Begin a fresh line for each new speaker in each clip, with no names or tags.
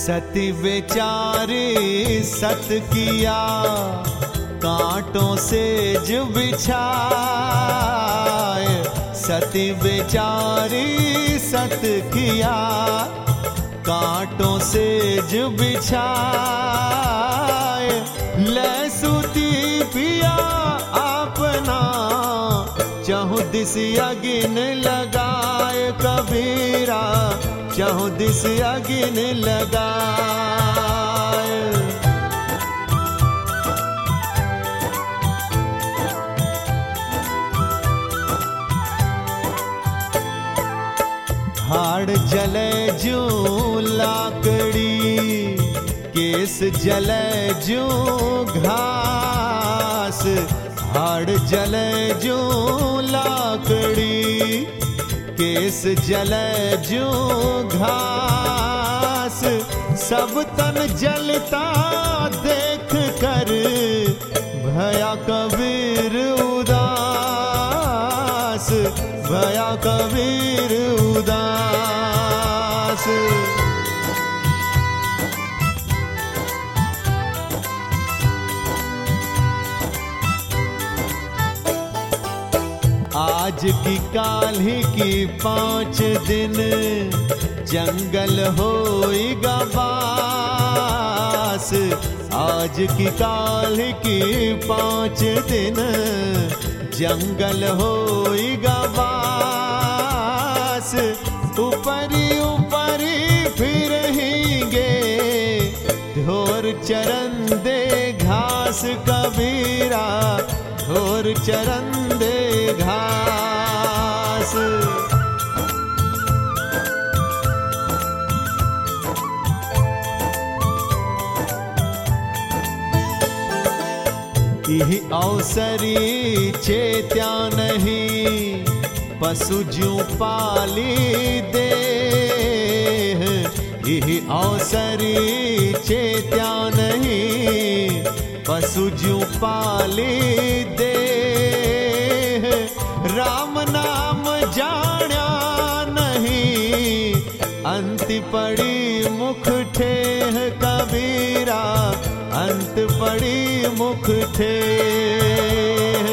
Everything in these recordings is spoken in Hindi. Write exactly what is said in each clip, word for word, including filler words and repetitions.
सती बेचारी सत किया, कांटों से जो बिछाए। सती बेचारी सत किया, कांटों से जो बिछाए। ले सूती पिया अपना, चहु दिस अगिन लगाए। कबीरा चहु दिस अगिन लगाए। हाड़ जले जो लाकड़ी, केस जले जो घास। हाड़ जले जो लाकड़ी, केस जले जो घास। सब तन जलता देख कर, भया कबीर उदास। भया कबीर उदास। आज की काल्हि की पाँच दिन, जंगल होइगा बास। आज की काल्हि की पाँच दिन, जंगल होइगा बास। ऊपरी ऊपरी फिरहेंगे, ढोर चरन दे घास। कबीरा ढोर चरन दे घास। यही अवसरी चेत्या नहीं, पशु ज्यों पाली दे। यही अवसरी चेत्या नहीं, पशु ज्यों पाली दे। राम नाम जान्या नहीं, अंत पड़ी मुख ठेह। कबीरा अंत पड़ी मुख ठेह।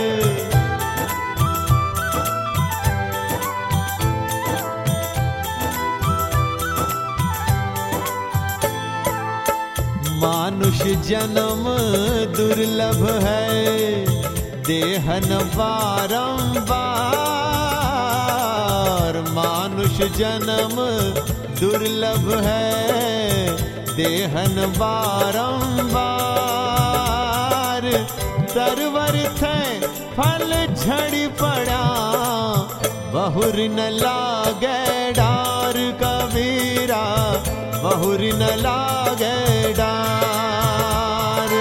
मानुष जन्म दुर्लभ है, देहन बारंबार। मानुष जन्म दुर्लभ है, देहन बारंबार। तरवर थे फल झड़ी पड़ा, बहुर न लागे डार। कबीरा बहुर न लागे डार।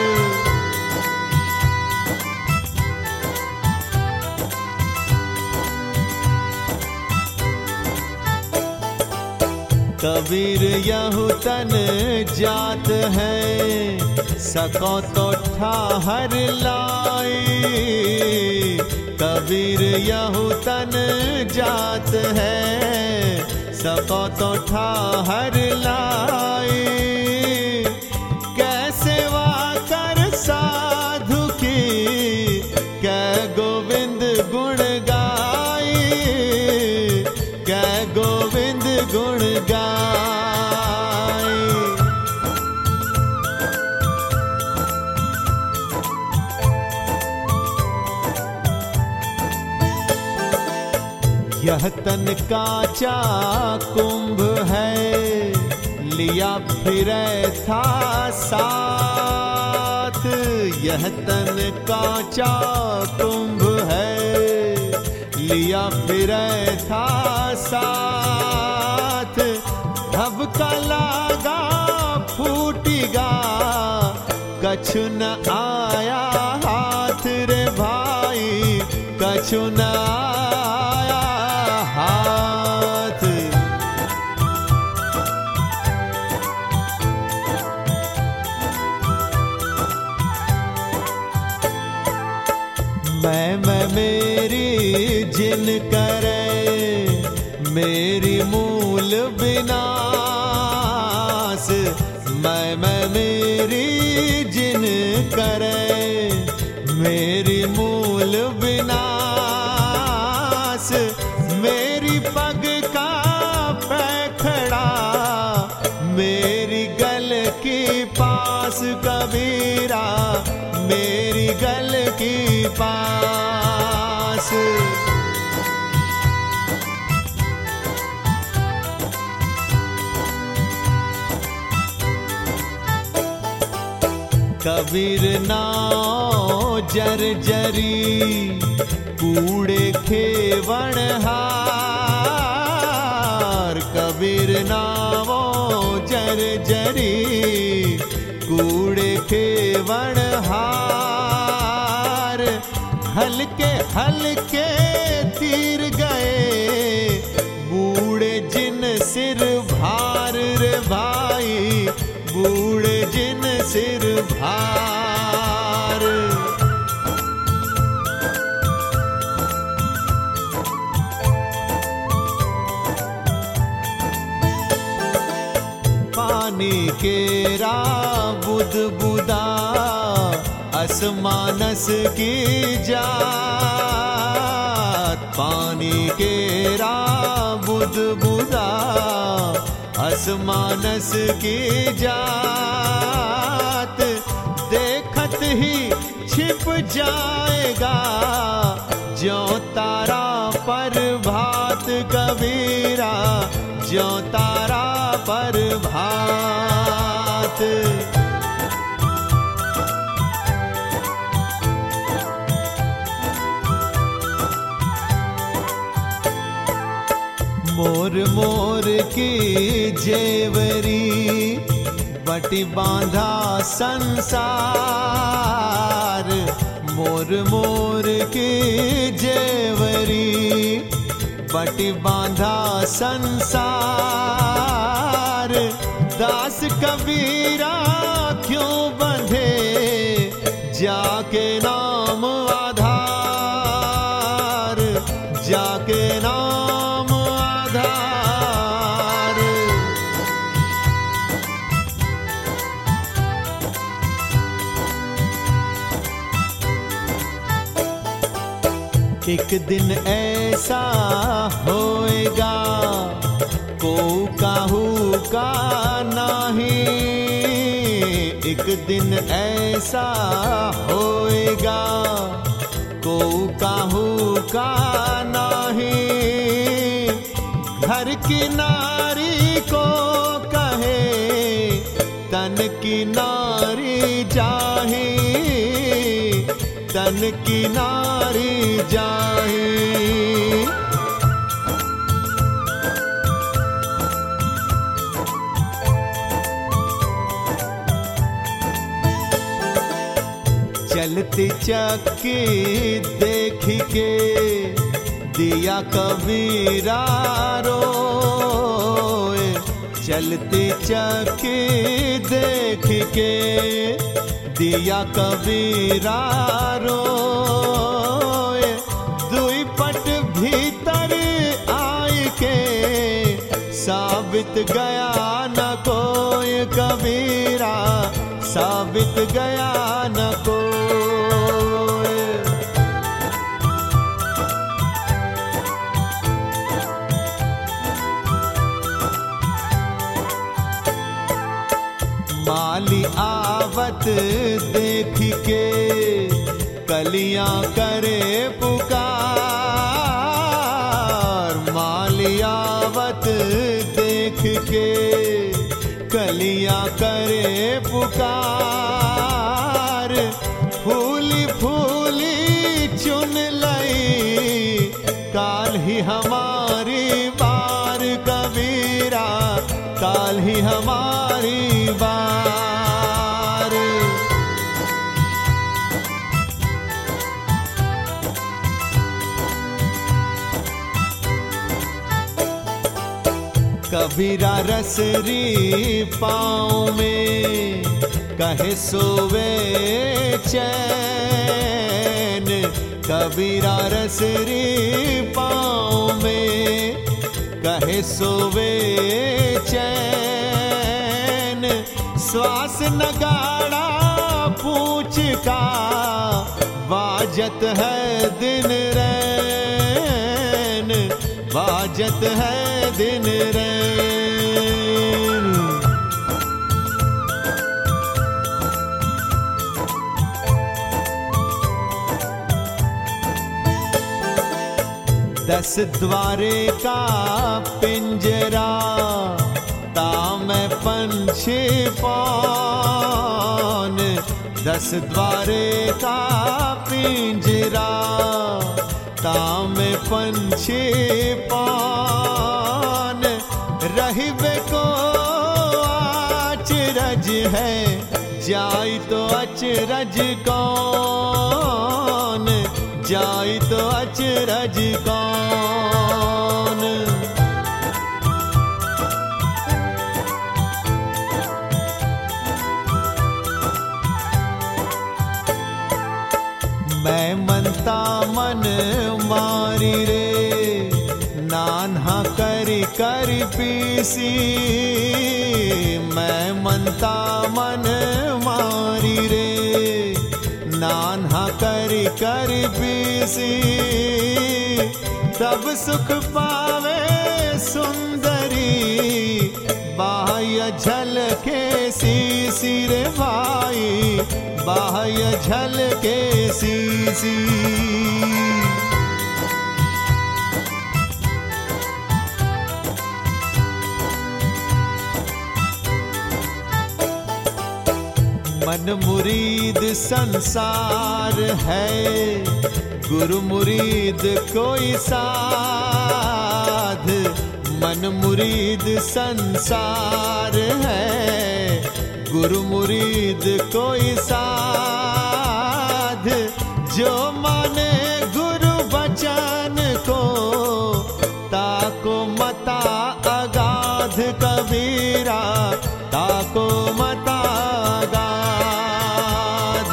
कबीर यहु तन जात है, सको तो ठाहर लाई। कबीर यहु तन जात है, सको तो ठाहर लाई। कैसे वाकर साधु की, कै गोविंद गुण गाई। कै गोविंद गुण गाई। यह तन काचा कुंभ है, लिया फिरे था साथ। यह तन काचा कुंभ है, लिया फिरे था साथ। धबका लागा फूटिगा, कछु न आया हाथ। रे भाई कछु न आया हाथ। मैं मैं मेरी जिन करे, मेरी मूल विनाश। करे मेरी मूल विनाश। मेरी पग का पैखड़ा मेरी गल के पास कबीरा, मेरी गल के पास। कबीर नाव जर जरी कूड़े खेवण हार। कबीर नाव जर जरी कूड़े खेवण हार। हल्के हल्के तीर गए बूढ़े जिन सिर भार रे भाई, बूढ़े जिन सिर भार। पानी केरा बुद बुदा असमानस की जात। पानी केरा बुद बुदा असमानस की जात। देखत ही छिप जाएगा ज्यों तारा पर भात कबीरा, ज्यों तारा पर भात। मोर मोर की जेवरी बटी बांधा संसार। मोर मोर की जेवरी बटी बांधा संसार। दास कबीरा क्यों बंधे जाके नाम आधार, जाके नाम आधार। एक दिन ऐसा होएगा को काहू का नहीं। एक दिन ऐसा होएगा को काहू का नहीं। घर की नारी को कहे तन की नारी जाही, तन की नारी जाही। चलती चक्की देख के दिया कबीरा रोए। चलती चक्की देख के दिया कबीरा रोए। दुई पट भीतर आई के साबित गया न कोई कबीरा, साबित गया न कोई। माली आवत देख के कलियां करे पुकार। माली आवत देख के कलियां करे पुकार। फूली फूली चुन लई काल ही हमारी बार कबीरा, काल ही हमारी बार। कबीरा रसरी पाँव में कहे सोवे चैन। कबीरा रसरी पाँव में कहे सोवे चैन। श्वास नगाड़ा पूछ ऊंच का बाजत है दिन रैन, बाजत है दिन रैन। दस द्वारे का पिंजरा ताम पंछी पान, दस द्वारे का पिंजरा ताम पंछी पान। रहिबे को अचरज है, जाई तो अचरज कौन, जाई तो अचरज कौन। मैं मनता मन मारी रे, नान्हा करी करी पीसी। मैं मनता मन मारी रे, नान्हा करी करी पीसी। तब सुख पावे सुंदरी, बाह्य झलके सीसी रे भाई, बाह्य झलके सीसी। मन मुरीद संसार है, गुरु मुरीद कोई साध। मन मुरीद संसार है, गुरु मुरीद कोई साध। जो माने गुरु वचन को, ताको मता अगाध कबीरा, ताको मता अगाध।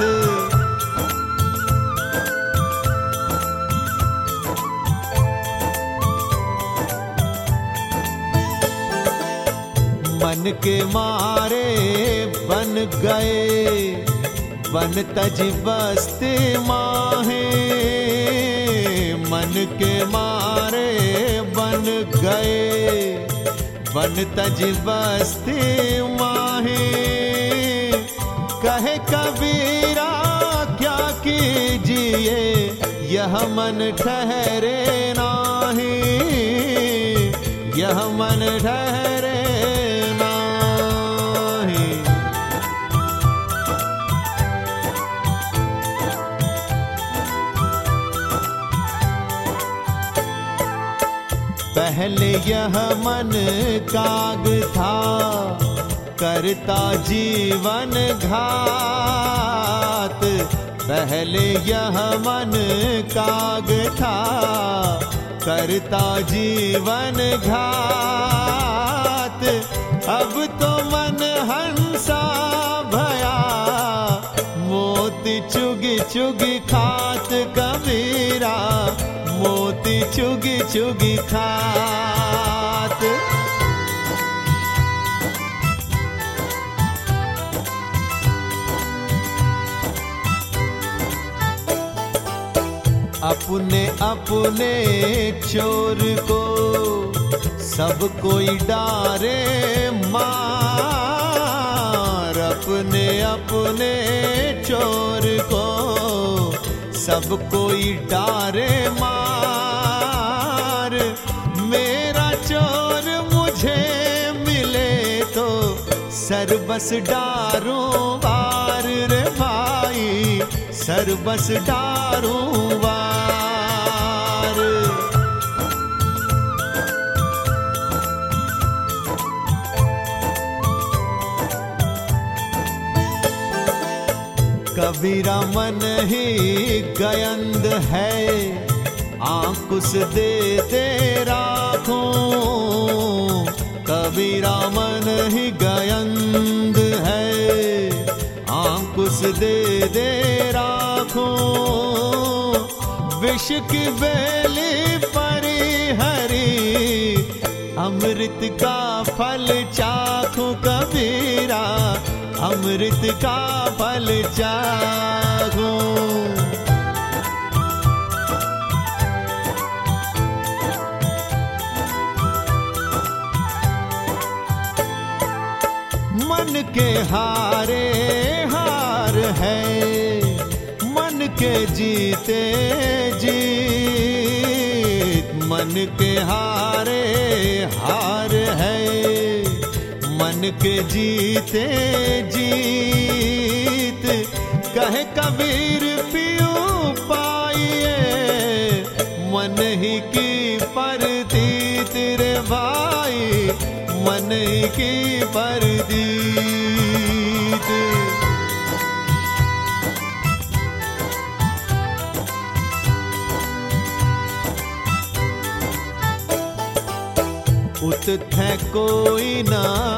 मन के मारे बन गए, बन तज बस्ती माहे। मन के मारे बन गए, बन तज बस्ती माहे। कहे कबीरा क्या कीजिए, यह मन ठहरे नाही, यह मन ठहरे नाही। पहले यह मन काग था, करता जीवन घात। पहले यह मन काग था, करता जीवन घात। अब तो मन हंसा भया, मोती चुगी चुगी खात कबीरा, मोती चुगी चुगी खात। अपने अपने चोर को सब कोई डारे मार। अपने अपने चोर को सब कोई डारे मार। मेरा चोर मुझे मिले तो सरबस डारूं वार रे भाई, सरबस डारूं वार। कबीरा मन ही गयंद है, आंकुश दे दे राखूं। कबीरा मन ही गयंद है, आंकुश दे दे राखूं। विष की बेली परी हरी, अमृत का फल चाखूं कबीरा, अमृत का फल चाखूं। मन के हारे हार है, मन के जीते जीत। मन के हारे हार है, मन के जीते जीत। कहे कबीर पियो पाइए, मन ही की परतीत रे भाई, मन ही की परतीत। उत थे कोई न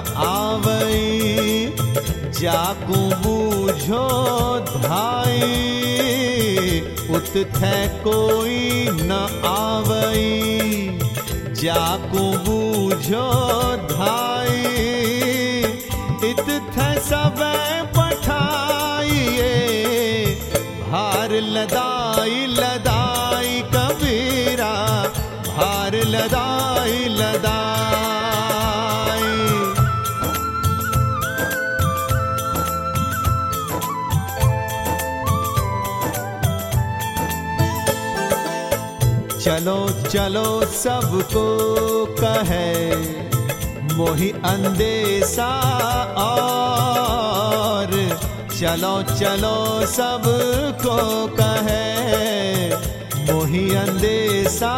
आवई, जाकू बूझो धाई। उत थे कोई न आवई, जाकू बूझो धाई। इत थे सब पठाइए, भार लदाई लदाई कबीरा, भार लदाई लदाई। चलो चलो सबको कहे, मोहि अंदेशा और। चलो चलो सबको कहे, मोहि अंदेशा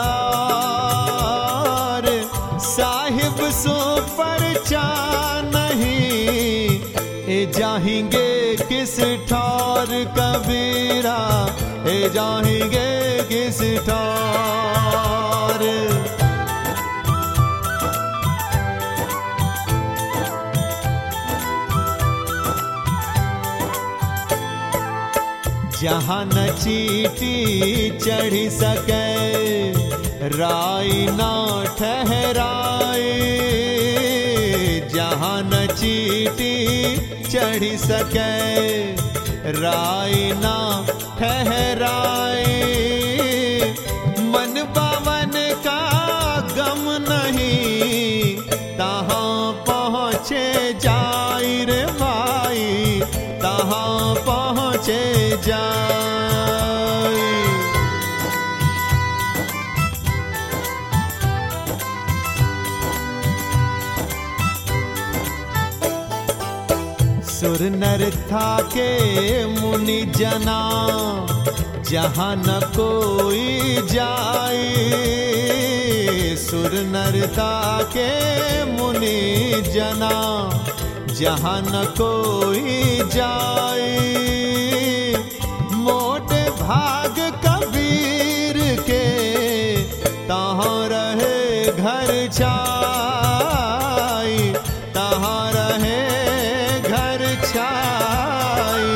और। साहिब सो परचा नहीं, ए जाएंगे किस ठौर कबीरा, ए जाएंगे किस ठौर। जहाँ न चीटी चढ़ी सके, राय ना ठहराए। जहाँ न चीटी चढ़ी सके, राय ना ठहराए। मन बावन का गम नहीं, तहाँ पहुँचे जाई रे भाई, तहाँ पहुँचे जाई। सुर नर था के मुनि जना, जहाँ न कोई जाए। सुर नर था के मुनि जना, जहाँ न कोई जाए। मोटे भाग कबीर के, तहाँ रहे घर छाई, तहाँ रहे घर छाई।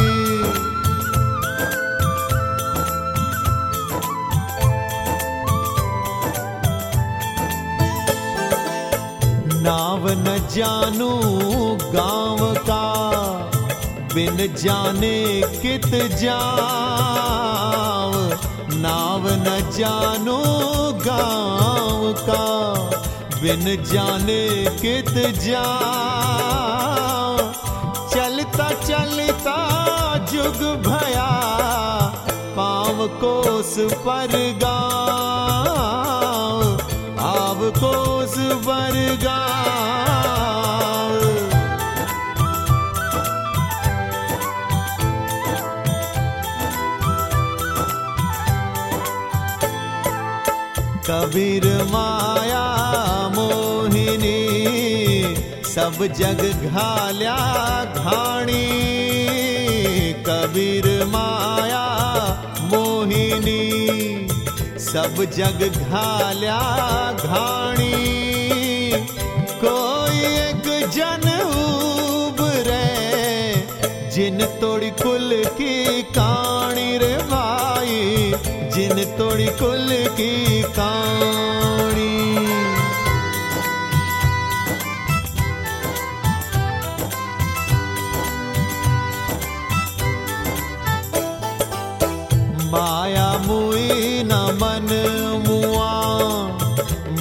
नाव न जानू गांव का, बिन जाने कित जाव। नाव न जानू गांव का, बिन जाने कित जाव। चलता चलता जुग भया, पाँव कोस पर गाँव, आव कोस पर गाँव। कबीर माया मोहिनी, सब जग घाल्या घाणी। कबीर माया मोहिनी, सब जग घाल्या घाणी। कोई एक जन उबरे, जिन तोड़ी कुल की कहानी रे भाई, जिन तोड़ी कुल की कहानी।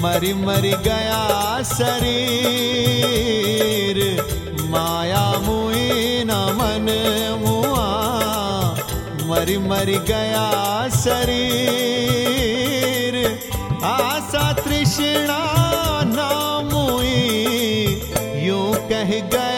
मरि मरि गया शरीर, माया मुई न मन मुआ। मरि मरि गया शरीर, आशा तृष्णा न मुई, यूं कह गया